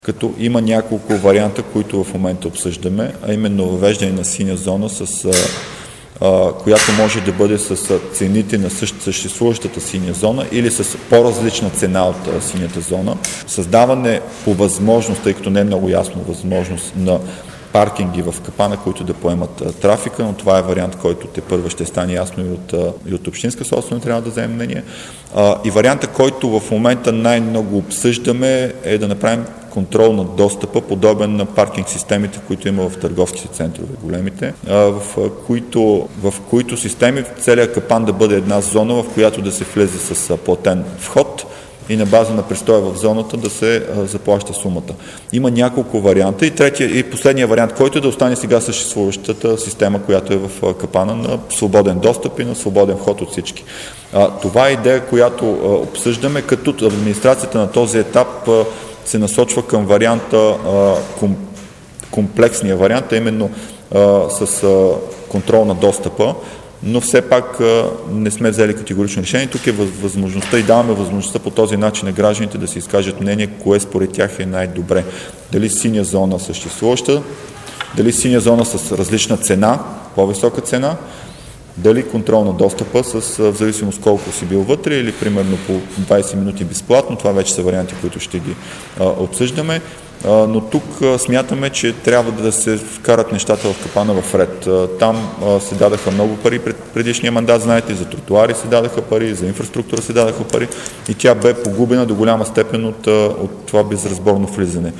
Като има няколко варианта, които в момента обсъждаме, а именно въвеждане на синя зона, която може да бъде с цените на съществуващата синя зона или с по-различна цена от синята зона. Създаване по възможност, тъй като не е много ясно възможност на паркинги в Капана, които да поемат трафика, но това е вариант, който тепърва ще стане ясно и от общинска собственост, трябва да вземем мнение. И варианта, който в момента най-много обсъждаме, е да направим контрол на достъпа, подобен на паркинг системите, които има в търговските центрове, големите, в които системи целият Капан да бъде една зона, в която да се влезе с платен вход и на база на престоя в зоната да се заплаща сумата. Има няколко варианта и последния вариант, който е да остане сега съществуващата система, която е в Капана на свободен достъп и на свободен вход от всички. Това е идея, която обсъждаме, като администрацията на този етап се насочва към варианта, комплексния вариант, именно с контрол на достъпа, но все пак не сме взели категорично решение. Тук е възможността и даваме възможността по този начин на гражданите да се изкажат мнение, кое според тях е най-добре. Дали синя зона съществуваща, дали синя зона с различна цена, по-висока цена, дали контрол на достъпа в зависимост колко си бил вътре или примерно по 20 минути безплатно. Това вече са варианти, които ще ги обсъждаме. Но тук смятаме, че трябва да се вкарат нещата в Капана в ред. Там се дадаха много пари пред предишния мандат, знаете, за тротуари се дадаха пари, за инфраструктура се дадаха пари и тя бе погубена до голяма степен от това безразборно влизане.